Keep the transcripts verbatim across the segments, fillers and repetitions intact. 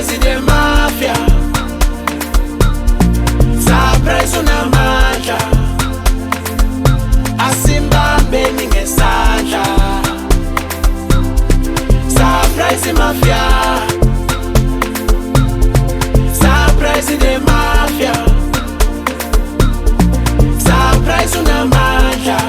Surprise the mafia, surprise unamandla, asimbambeni ngesandla. Surprise the mafia, surprise the mafia, surprise unamandla,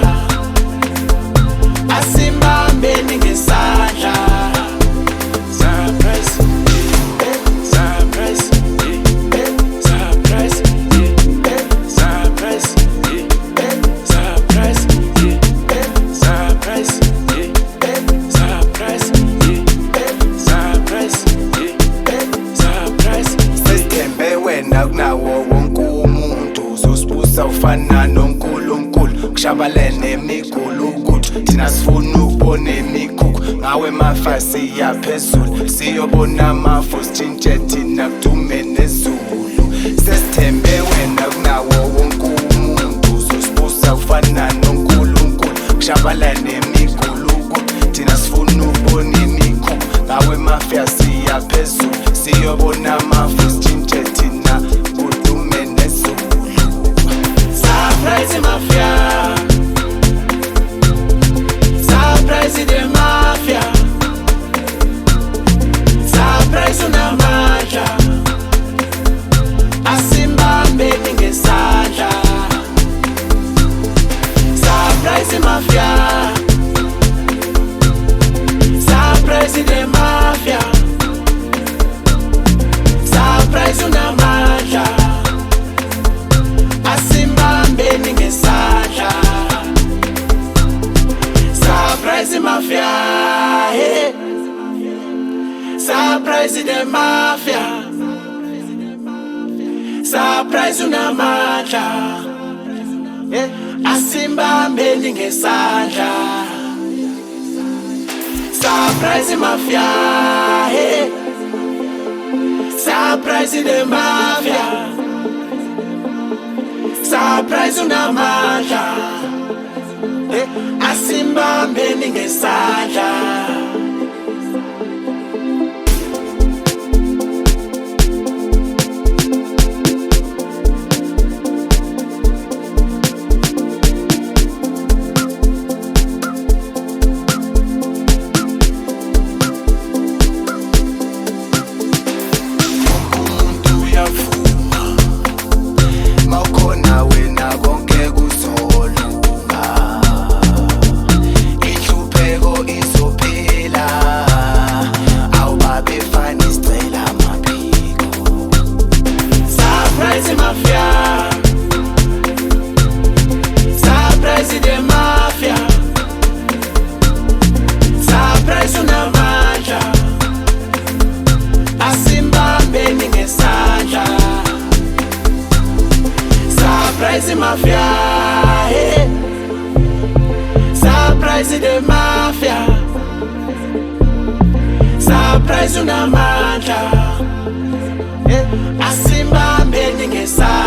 asimbambeni ngesandla. Surprise, eh, surprise, eh, eh, surprise, eh, eh, surprise, eh, eh, surprise, eh, eh, surprise, eh, eh, surprise, eh, eh, surprise, eh, eh, surprise. Sesithembe wena kunawo wonke umuntu, uzosibusa ufana noNkulunkulu. Kushabalene emigulukudu, thina sifuna ukubona imikhukhu. Ngawe mafa siyaphezulu, siyobona amafu sitshintshe thina kudume nezulu. Sesithembe wena kunawo wonke umuntu, uzosibusa ufana noNkulunkulu. Kushabalene emigulukudu, thina sifuna ukubona imikhukhu. Ngawe mafa siyaphezulu, siyobona amafu sitshintshe thina kudume nezulu. Surprise the mafia, surprise the mafia, surprise unamandla, asimbambeni ngesandla. Surprise the mafia, surprise the mafia, surprise unamandla, asimbambeni ngesandla. Surprise the mafia, hey. Surprise the mafia, surprise unamandla, hey. Asimbambeni ngesandla. Surprise the mafia, hey. Surprise the mafia, surprise unamandla, eh, asimbambeni ngesandla. Umuntu uyavuma, mawukhona wena konke kuzolunga. Inhlupheko izophela, awubabefana isicela amaphiko. Surprise the mafia, surprise the mafia, surprise unamandla, asimbambeni ngesandla. Surprise the mafia, hey. Surprise the mafia, surprise unamandla, eh, asimbambeni ngesandla.